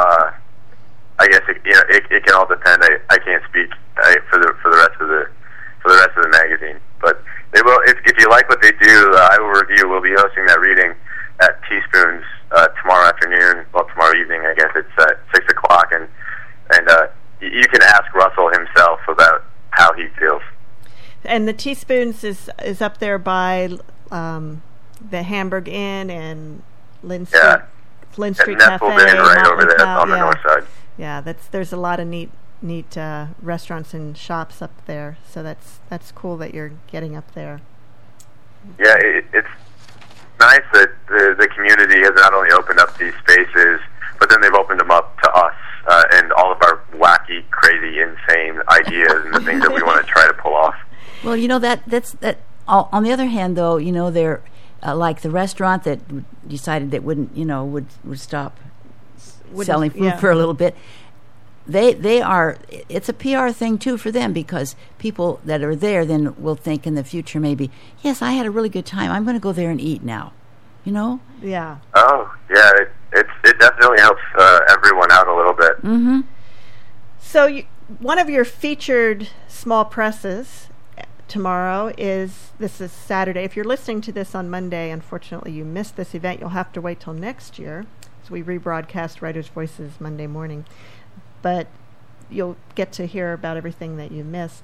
I guess it can all depend. I can't speak for the rest of the magazine, but they will. If you like what they do, I will review. We'll be hosting that reading at Teaspoons tomorrow afternoon. Well, tomorrow evening, I guess it's at 6:00, and you can ask Russell himself about how he feels. And the Teaspoons is up there by the Hamburg Inn and Lynn Street, Lynn Street Cafe, right over there on the north side. Yeah, there's a lot of neat restaurants and shops up there. So that's cool that you're getting up there. Yeah, it's nice that the community has not only opened up these spaces, but then they've opened them up to us and all of our wacky, crazy, insane ideas and the things that we want to try to pull off. Well, that's on the other hand, though, they're like the restaurant that decided that would stop selling food for a little bit. They are. It's a PR thing too for them, because people that are there then will think in the future maybe, yes, I had a really good time. I'm going to go there and eat now. Yeah. Oh, yeah. It definitely helps everyone out a little bit. Mm-hmm. So one of your featured small presses tomorrow this is Saturday. If you're listening to this on Monday, unfortunately you missed this event. You'll have to wait till next year. So we rebroadcast Writers' Voices Monday morning. But you'll get to hear about everything that you missed.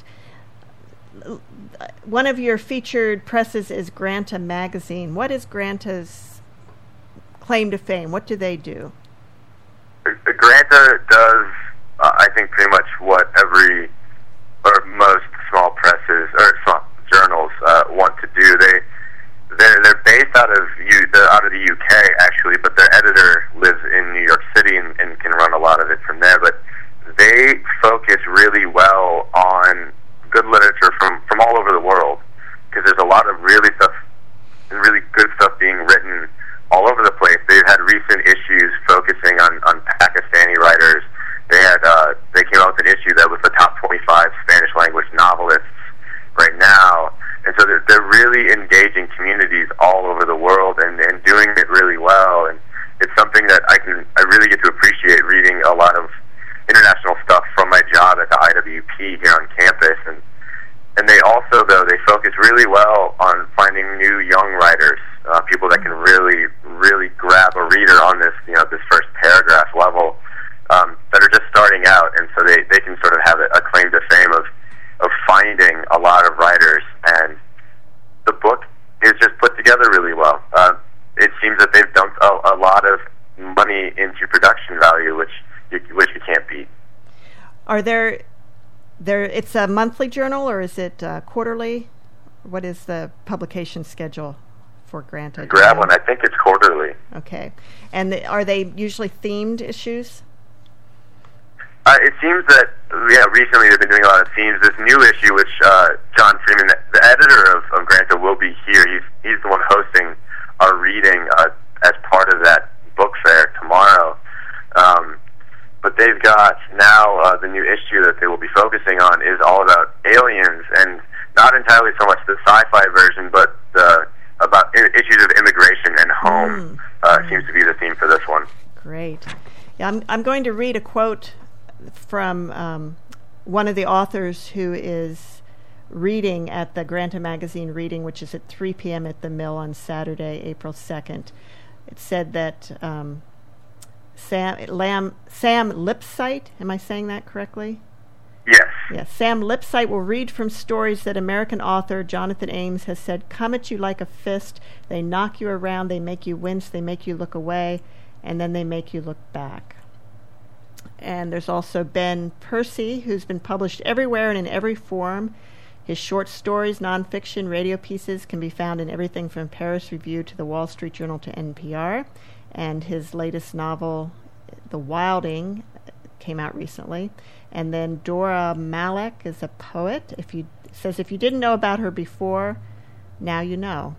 One of your featured presses is Granta Magazine. What is Granta's claim to fame? What do they do? Granta does, I think, pretty much what every or most small presses or small journals want to do. They're based out of the UK, actually, but their editor lives in New York City and can run a lot of it from there. But they focus really well on good literature from all over the world, because there's a lot of really good stuff being written all over the place. They've had recent issues focusing on Pakistani writers. They came out with an issue that was the top 25 Spanish language novelists right now. And so they're really engaging communities all over the world and doing it really well. And it's something that I really get to appreciate, reading a lot of international stuff from my job at the IWP here on campus. And they also, though, they focus really well on finding new young writers, people that can really, really grab a reader on this first paragraph level, that are just starting out. And so they can sort of have a claim to fame of finding a lot of writers, and the book is just put together really well. It seems that they've dumped a lot of money into production value, which you can't beat. Are there? It's a monthly journal, or is it quarterly? What is the publication schedule for Granta? Grab one. I think it's quarterly. Okay, and are they usually themed issues? It seems that, recently they've been doing a lot of themes. This new issue, which John Freeman, the editor of Granta, will be here. He's the one hosting our reading as part of that book fair tomorrow. But they've got now the new issue that they will be focusing on is all about aliens, and not entirely so much the sci-fi version, but about issues of immigration and home seems to be the theme for this one. Great. Yeah, I'm going to read a quote from one of the authors who is reading at the Granta Magazine reading, which is at 3 p.m. at the Mill on Saturday, April 2nd. It said that Sam Lipsyte, am I saying that correctly? Yes. Yes. Sam Lipsyte will read from stories that American author Jonathan Ames has said come at you like a fist. They knock you around. They make you wince. They make you look away. And then they make you look back. And there's also Ben Percy, who's been published everywhere and in every form. His short stories, nonfiction, radio pieces can be found in everything from Paris Review to the Wall Street Journal to NPR. And his latest novel, The Wilding, came out recently. And then Dora Malek is a poet. If you didn't know about her before, now you know.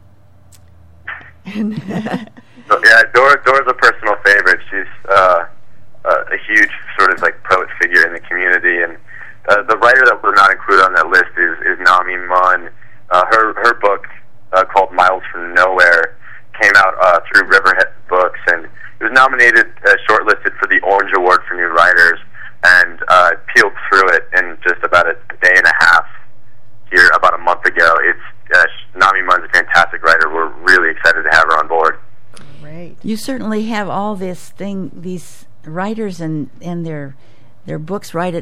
And so, yeah, Dora's a personal favorite. She's a huge sort of like poet figure in the community, and the writer that was not included on that list is Nami Munn. Her book called Miles from Nowhere came out through Riverhead Books, and it was nominated, shortlisted for the Orange Award for New Writers, and peeled through it in just about a day and a half here about a month ago. Nami Munn's a fantastic writer. We're really excited to have her on board. Great. You certainly have all these writers and their books right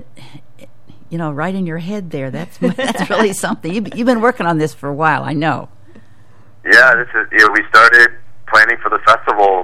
in your head there. That's really something. You've been working on this for a while, I know. Yeah, this is. We started planning for the festival,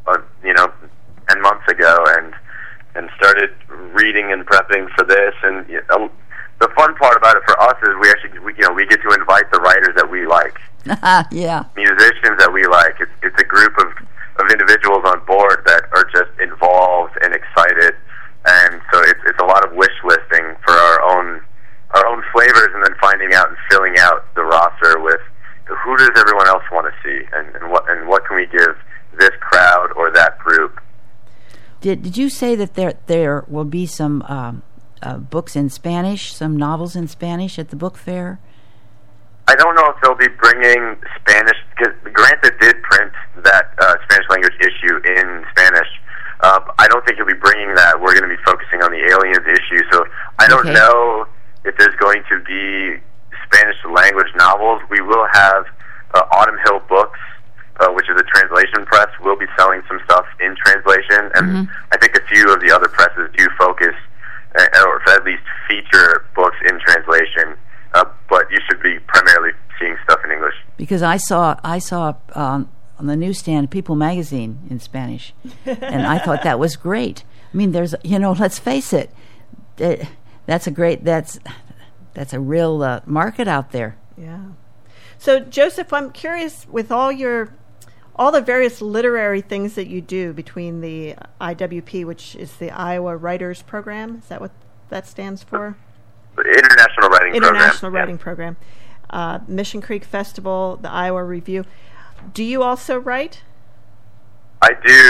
10 months ago, and started reading and prepping for this. And the fun part about it for us is we get to invite the writers that we like. Yeah. Musicians that we like. It's a group of individuals on board that are just involved and excited, and so it's a lot of wish listing for our own flavors, and then finding out and filling out the roster with who does everyone else want to see, and what can we give this crowd or that group. Did you say that there will be some books in Spanish, some novels in Spanish at the book fair? I don't know if they'll be bringing Spanish, because Granted did print that Spanish language issue in Spanish. I don't think he'll be bringing that. We're going to be focusing on the aliens issue, so I don't know if there's going to be Spanish language novels. We will have Autumn Hill Books, which is a translation press. We'll be selling some stuff in translation, and I think a few of the other presses do focus, or at least feature books in translation. But you should be primarily seeing stuff in English. Because I saw on the newsstand People magazine in Spanish, and I thought that was great. I mean, there's let's face it, that's a real market out there. Yeah. So Joseph, I'm curious, with all the various literary things that you do between the IWP, which is the Iowa Writers Program, is that what that stands for? International Writing Program. Mission Creek Festival, the Iowa Review. Do you also write? I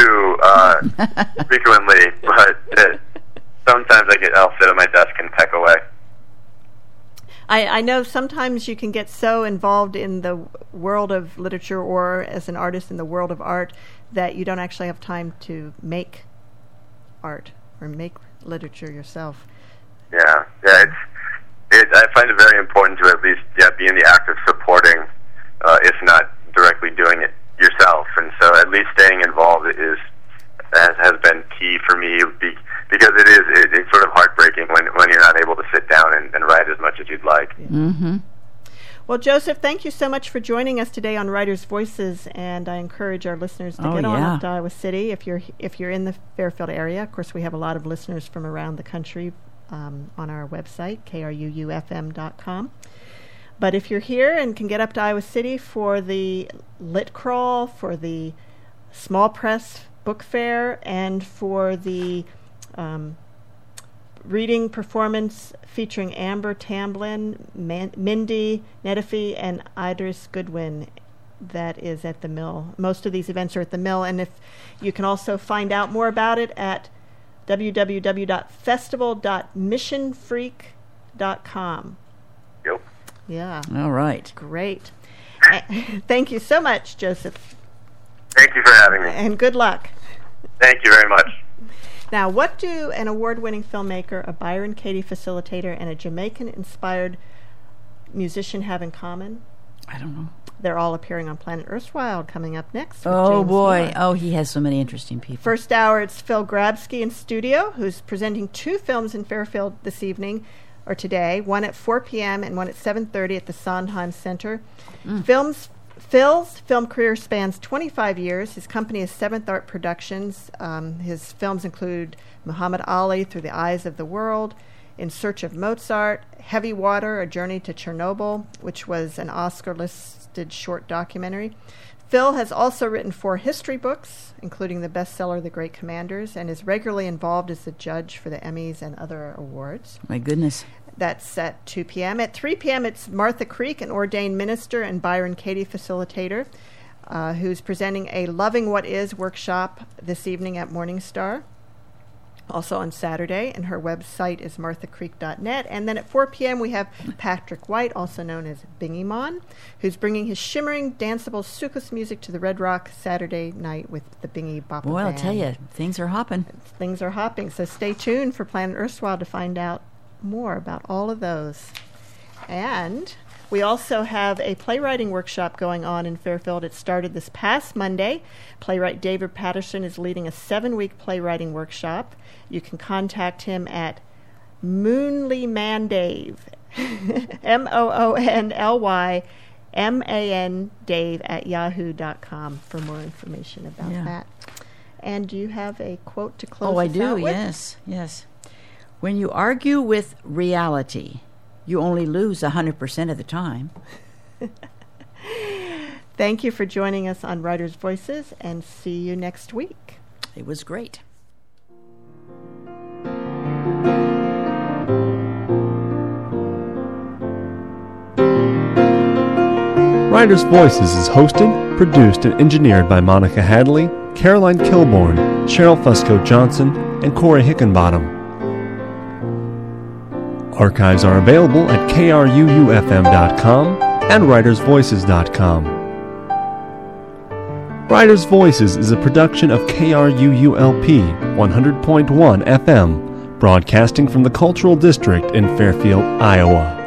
do, frequently, but sometimes I'll sit at my desk and peck away. I know sometimes you can get so involved in the world of literature or as an artist in the world of art that you don't actually have time to make art or make literature yourself. Yeah, I find it very important to at least be in the act of supporting, if not directly doing it yourself. And so at least staying involved has been key for me, because it's sort of heartbreaking when you're not able to sit down and write as much as you'd like. Yeah. Mm-hmm. Well, Joseph, thank you so much for joining us today on Writers' Voices, and I encourage our listeners to get on up to Iowa City if you're in the Fairfield area. Of course, we have a lot of listeners from around the country on our website, KRUUFM.com. But if you're here and can get up to Iowa City for the Lit Crawl, for the Small Press Book Fair, and for the reading performance featuring Amber Tamblyn, Mindy Nettifee, and Idris Goodwin, that is at the Mill. Most of these events are at the Mill, and if you can also find out more about it at www.festival.missionfreak.com. Yep. Yeah. All right. Great. Thank you so much, Joseph. Thank you for having me. And good luck. Thank you very much. Now, what do an award-winning filmmaker, a Byron Katie facilitator, and a Jamaican-inspired musician have in common? I don't know. They're all appearing on Planet Erstwhile coming up next. Oh, boy. Oh, he has so many interesting people. First hour, it's Phil Grabsky in studio, who's presenting 2 films in Fairfield this evening. or today, one at 4 p.m. and one at 7:30 at the Sondheim Center. Phil's film career spans 25 years. His company is Seventh Art Productions. His films include Muhammad Ali, Through the Eyes of the World, In Search of Mozart, Heavy Water, A Journey to Chernobyl, which was an Oscar-listed short documentary. Phil has also written 4 history books, including the bestseller The Great Commanders, and is regularly involved as a judge for the Emmys and other awards. My goodness. That's at 2 p.m. At 3 p.m., it's Martha Creek, an ordained minister and Byron Katie facilitator, who's presenting a Loving What Is workshop this evening at Morningstar. Also on Saturday, and her website is marthacreek.net. And then at 4 p.m. we have Patrick White, also known as Bingimon, who's bringing his shimmering, danceable Sukkus music to the Red Rock Saturday night with the Bingy Boppa Boy, Band. I'll tell you, things are hopping. Things are hopping, so stay tuned for Planet Erstwhile to find out more about all of those. And we also have a playwriting workshop going on in Fairfield. It started this past Monday. Playwright David Patterson is leading a 7-week playwriting workshop. You can contact him at MoonlyManDave, MoonlyMan Dave at yahoo.com for more information about that. And do you have a quote to close us out with? Oh, I do, yes. When you argue with reality, you only lose 100% of the time. Thank you for joining us on Writers' Voices, and see you next week. It was great. Writers' Voices is hosted, produced, and engineered by Monica Hadley, Caroline Kilborn, Cheryl Fusco-Johnson, and Corey Hickenbottom. Archives are available at kruufm.com and writersvoices.com. Writers' Voices is a production of KRUULP 100.1 FM, broadcasting from the Cultural District in Fairfield, Iowa.